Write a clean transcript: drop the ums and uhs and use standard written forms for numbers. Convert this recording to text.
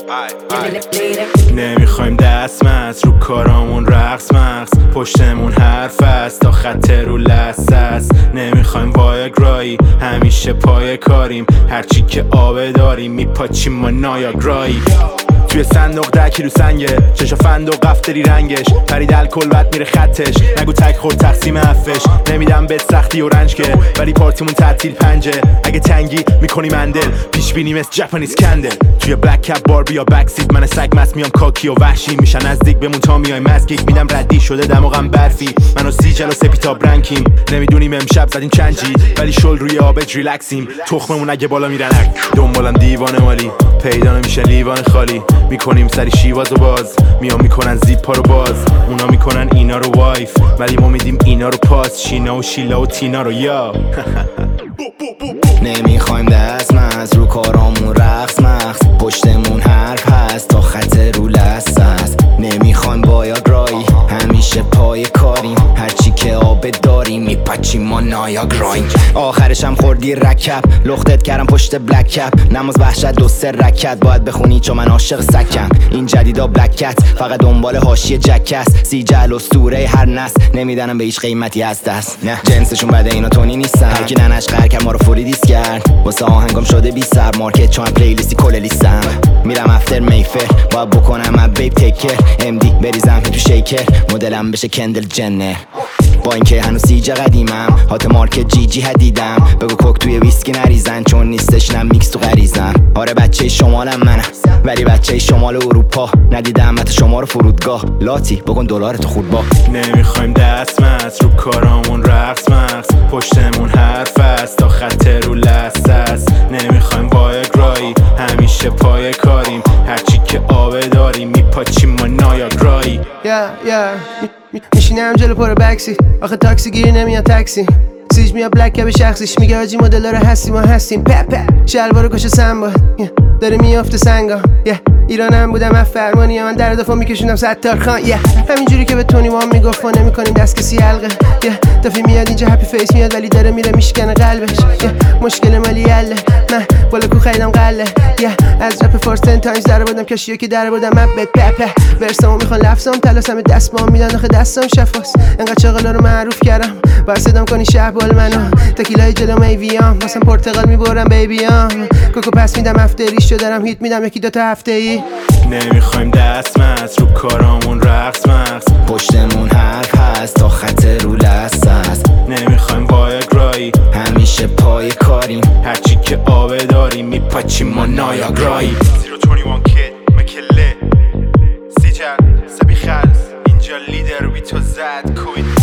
نمیخوایم دستمزد رو کارامون رقص مغز، پشتمون حرف است تا خط رو لثه است. نمیخوایم وایاگرایی، همیشه پای کاریم، هرچی که آبه داریم میپاچیم ما نایاگرایی. توی صندوق 10 کیلو سنگه، چشا فندق قفتری رنگش، پرید الکل بد میره خطش، نگو تک خورد تقسیم حفش. نمیدم بهت سختی و رنج که، ولی پارتیمون تعطیل 5، اگه تنگی میکنی مندل، پیش بینی مثل جپانیز کندل. توی بلک کپ باربی یا بک سیت، من سگ مست میام کاکی و وحشی، میشن نزدیک بمون تا میای مسکیک، میدم ردی شده دماغم برفی، منو سیجل و سپیتاب رنکیم. نمیدونیم امشب زدیم چند جی، ولی شل روی آبت ریلکسیم، تخممون اگه بالا میرن دنبالم دیوانه مالی، پیدا نمیشه لیوان خالی، میکنیم سری شیواز و باز، میام میکنن زیپا رو باز، اونا میکنن اینا رو وایف، ولی ما میدیم اینا رو پاس، شینا و شیلا و تینا رو یا. نمیخوایم دستمزد رو کارامون رقص مغز، پشتمون حرف هست تا خط رو لثه است. نمیخوایم وایاگرایی، همیشه پای کاریم، هرچی که آب داریم میپچیم ما نایاگرایم. آخرشم خوردی رکب، لختت کردم پشت بلک کپ، نماز وحشت 2-3 رکت باید بخونی چون من عاشق سکم. این جدیدا بلک کت فقط دنبال حاشیه جکس، سیجل اسطوره هر نسل، نمیدنم به هیچ قیمتی از دست. نه جنسشون بده اینا تونی نیستن، هرکی ننش قرکم ما رو فوری دیس کرد، واسه آهنگام شده بی سر مارکت چون پلیلیستی کل لیستم. میرم افتر میفر باید بکنم اب بیب تکر، امدی بریزم تو شیکر، مدلم بشه کندل جنر. با اینکه هنوز سیجا قدیمم، هات مارکت جی جی هدیدم، بگو کوک توی ویسکی نریزن چون نیستش نه میکس تو غریزم. آره بچه شمالم منم، ولی بچه شمال اروپا، ندیدم حتی شما رو فرودگاه، لاتی بکن دلارتو خورد با. نمیخوایم دستمزد رو کارامون رقص مغز، پشتمون حرف است تا خط رو لثه است. نمیخوایم وایاگرایی، همیشه پای کاریم، هرچی که آبه داریم میپاچیم ما نایاگرایی. میشینم جلو پر بکسی، آخه تاکسی گیر نمیاد تاکسی، سیج میاد بلک کب شخصیش، میگه آجی مدل رو هستی ما هستیم، پپ شلوارو کش سنبا داره میافته سنگا. ایرانم بودم من فرمانی، من در دفعه میکشوندم ستار خان. همینجوری که به تونی وام میگفت ما نمیکنیم دست کسی حلقه. دفعه میاد اینجا هپی فیس میاد ولی داره میره میشکنه قلبش. مشکل مالی یله، من بالا کو خریدم قله. از رپ فارس 10 تایمز در بودم کشیو که در بودم مبت پپ ورسامو میخوان لفظام تلاسم دست با میدن آخه دستم شفاست. انقدر چاقلا رو معروف کردم بر صدام کنی شهبال منو، تکیلای جلو میویام واسم پرتقال میبرم بیبیام، کوکو پس میدم افتریش دارم هیت میدم 1-2 تا هفته ای. نمیخوایم دستمزد رو کارامون رقص مغز، پشتمون حرف هست تا خط رو لثه است. نمیخوایم وایاگرایی، همیشه پای کاریم، هرچی که آبه داریم میپاچیم ما نایاگرایی. 021 کید مکله سیجل سبی خلص، اینجا لیدر بی تو زد کوید.